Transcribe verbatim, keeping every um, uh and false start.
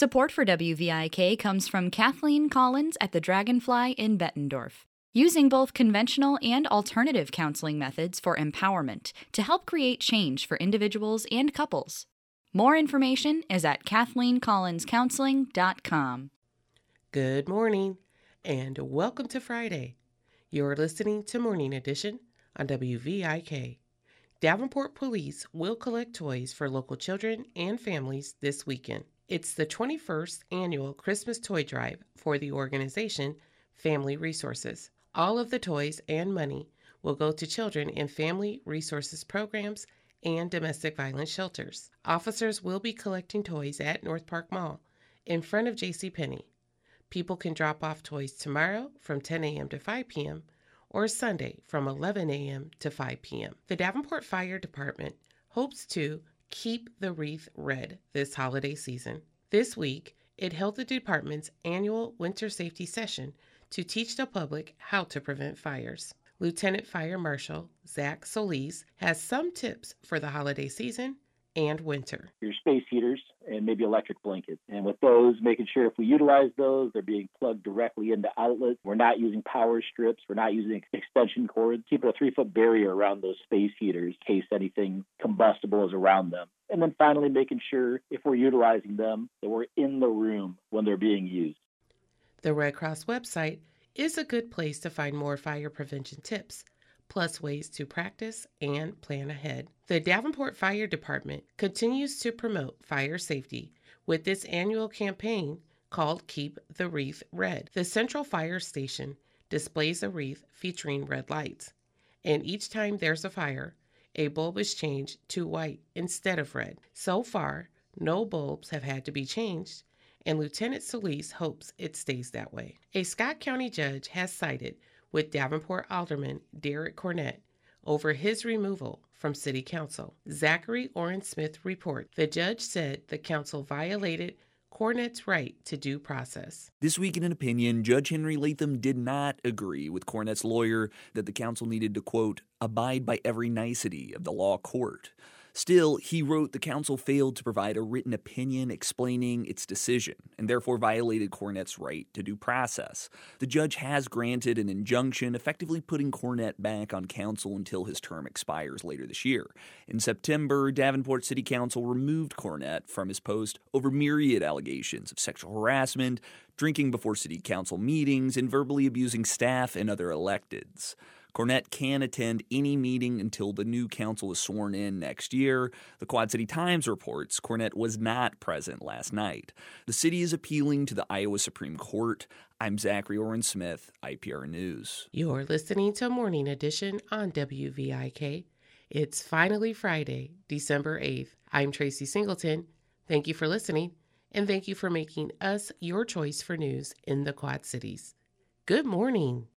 Support for W V I K comes from Kathleen Collins at the Dragonfly in Bettendorf, using both conventional and alternative counseling methods for empowerment to help create change for individuals and couples. More information is at kathleen collins counseling dot com. Good morning, and welcome to Friday. You're listening to Morning Edition on W V I K. Davenport Police will collect toys for local children and families this weekend. It's the twenty-first annual Christmas toy drive for the organization Family Resources. All of the toys and money will go to children in family resources programs and domestic violence shelters. Officers will be collecting toys at North Park Mall in front of JCPenney. People can drop off toys tomorrow from ten a.m. to five p.m. or Sunday from eleven a.m. to five p.m. The Davenport Fire Department hopes to keep the wreath red this holiday season. This week, it held the department's annual winter safety session to teach the public how to prevent fires. Lieutenant Fire Marshal Zach Solis has some tips for the holiday season and winter. Your space heaters and maybe electric blankets. And with those, making sure if we utilize those, they're being plugged directly into outlets. We're not using power strips. We're not using extension cords. Keep a three-foot barrier around those space heaters in case anything combustible is around them. And then finally, making sure if we're utilizing them, that we're in the room when they're being used. The Red Cross website is a good place to find more fire prevention tips, plus ways to practice and plan ahead. The Davenport Fire Department continues to promote fire safety with this annual campaign called Keep the Wreath Red. The Central Fire Station displays a wreath featuring red lights, and each time there's a fire, a bulb is changed to white instead of red. So far, no bulbs have had to be changed, and Lieutenant Solis hopes it stays that way. A Scott County judge has sided with Davenport Alderman Derek Cornett over his removal from City Council. Zachary Orrin Smith reports the judge said the council violated Cornett's right to due process. This week in an opinion, Judge Henry Latham did not agree with Cornett's lawyer that the council needed to, quote, abide by every nicety of the law court. Still, he wrote the council failed to provide a written opinion explaining its decision and therefore violated Cornett's right to due process. The judge has granted an injunction effectively putting Cornett back on council until his term expires later this year. In September, Davenport City Council removed Cornett from his post over myriad allegations of sexual harassment, drinking before city council meetings, and verbally abusing staff and other electeds. Cornett can attend any meeting until the new council is sworn in next year. The Quad City Times reports Cornett was not present last night. The city is appealing to the Iowa Supreme Court. I'm Zachary Orrin Smith, I P R News. You're listening to Morning Edition on W V I K. It's finally Friday, December eighth. I'm Tracy Singleton. Thank you for listening, and thank you for making us your choice for news in the Quad Cities. Good morning.